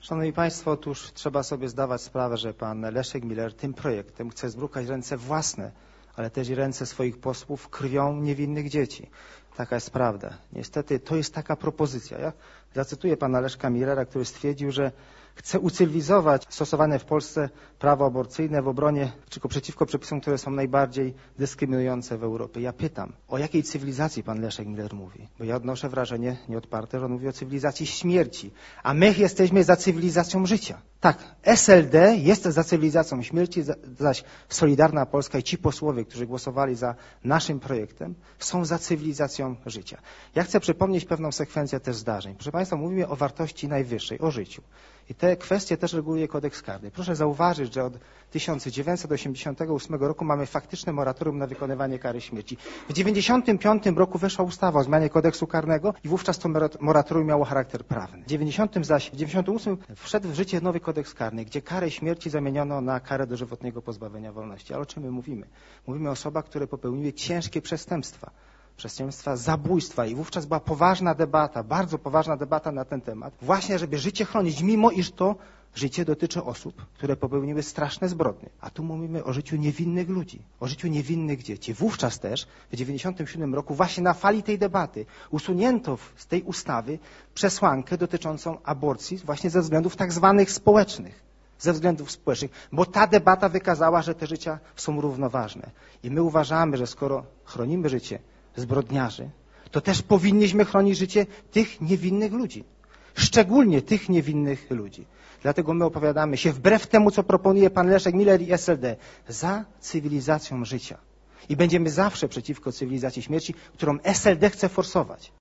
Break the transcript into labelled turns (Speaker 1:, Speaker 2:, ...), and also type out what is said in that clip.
Speaker 1: Szanowni Państwo, otóż trzeba sobie zdawać sprawę, że pan Leszek Miller tym projektem chce zbrukać ręce własne, ale też i ręce swoich posłów krwią niewinnych dzieci. Taka jest prawda. Niestety to jest taka propozycja. Ja zacytuję pana Leszka Millera, który stwierdził, że chce ucywilizować stosowane w Polsce prawo aborcyjne w obronie czy przeciwko przepisom, które są najbardziej dyskryminujące w Europie. Ja pytam, o jakiej cywilizacji pan Leszek Miller mówi? Bo ja odnoszę wrażenie nieodparte, że on mówi o cywilizacji śmierci, a my jesteśmy za cywilizacją życia. Tak, SLD jest za cywilizacją śmierci, zaś Solidarna Polska i ci posłowie, którzy głosowali za naszym projektem, są za cywilizacją życia. Ja chcę przypomnieć pewną sekwencję też zdarzeń. Proszę Państwa, mówimy o wartości najwyższej, o życiu. I te kwestie też reguluje kodeks karny. Proszę zauważyć, że od 1988 roku mamy faktyczne moratorium na wykonywanie kary śmierci. W 1995 roku weszła ustawa o zmianie kodeksu karnego i wówczas to moratorium miało charakter prawny. W 1998 wszedł w życie nowy kodeks karny, gdzie karę śmierci zamieniono na karę dożywotniego pozbawienia wolności. Ale o czym my mówimy? Mówimy o osobach, które popełniły ciężkie przestępstwa zabójstwa i wówczas była poważna debata, bardzo poważna debata na ten temat, właśnie żeby życie chronić, mimo iż to życie dotyczy osób, które popełniły straszne zbrodnie. A tu mówimy o życiu niewinnych ludzi, o życiu niewinnych dzieci. Wówczas też, w 1997 roku, właśnie na fali tej debaty, usunięto z tej ustawy przesłankę dotyczącą aborcji właśnie ze względów tak zwanych społecznych. Ze względów społecznych, bo ta debata wykazała, że te życia są równoważne. I my uważamy, że skoro chronimy życie zbrodniarzy, to też powinniśmy chronić życie tych niewinnych ludzi. Szczególnie tych niewinnych ludzi. Dlatego my opowiadamy się, wbrew temu, co proponuje pan Leszek Miller i SLD, za cywilizacją życia. I będziemy zawsze przeciwko cywilizacji śmierci, którą SLD chce forsować.